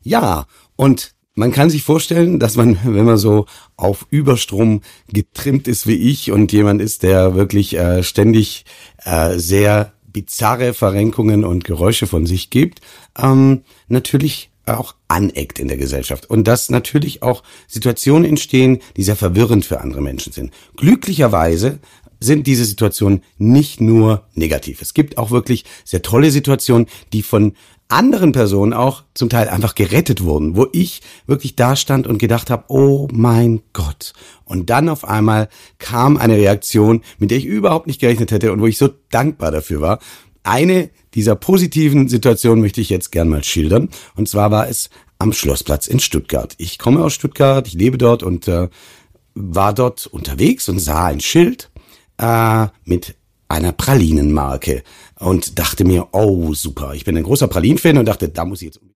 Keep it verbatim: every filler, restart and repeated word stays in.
Ja, und man kann sich vorstellen, dass man, wenn man so auf Überstrom getrimmt ist wie ich und jemand ist, der wirklich äh, ständig äh, sehr bizarre Verrenkungen und Geräusche von sich gibt, ähm, natürlich auch aneckt in der Gesellschaft und dass natürlich auch Situationen entstehen, die sehr verwirrend für andere Menschen sind. Glücklicherweise sind diese Situationen nicht nur negativ. Es gibt auch wirklich sehr tolle Situationen, die von anderen Personen auch zum Teil einfach gerettet wurden, wo ich wirklich da stand und gedacht habe, oh mein Gott. Und dann auf einmal kam eine Reaktion, mit der ich überhaupt nicht gerechnet hätte und wo ich so dankbar dafür war. Eine dieser positiven Situationen möchte ich jetzt gern mal schildern. Und zwar war es am Schlossplatz in Stuttgart. Ich komme aus Stuttgart, ich lebe dort und äh, war dort unterwegs und sah ein Schild äh, mit einer Pralinenmarke und dachte mir, oh super, ich bin ein großer Pralinenfan und dachte, da muss ich jetzt